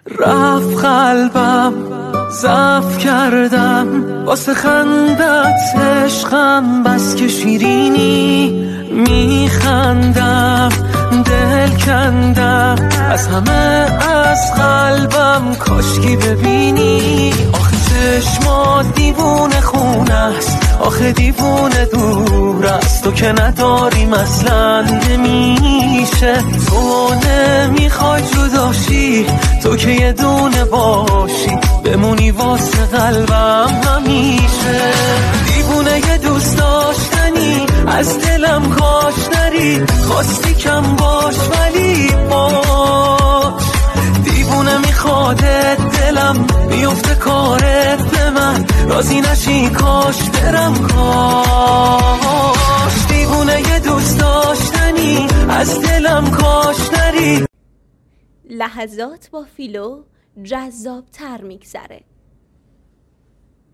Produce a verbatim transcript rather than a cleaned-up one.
رفت قلبم ضعف کردم واسه خندت عشقم بس که شیرینی میخندم دل کندم از همه از قلبم کاشکی ببینی آخه چشمات دیوونه خونه است آخه دیوونه دور است تو که نداری مثلا نمیشه تو نمیخوای جداشی تو که یه دونه باشی بمونی واسه قلبم همیشه دیوونه یه دوست داشتنی از دلم کاش نری خواستی کم باش ولی باش دیوونه میخوادت دلم میفته کارت به من راضی نشی کاش برم کاش دیوونه یه دوست داشتنی از دلم کاش نری. لحظات با فیلو جذاب تر میگذره.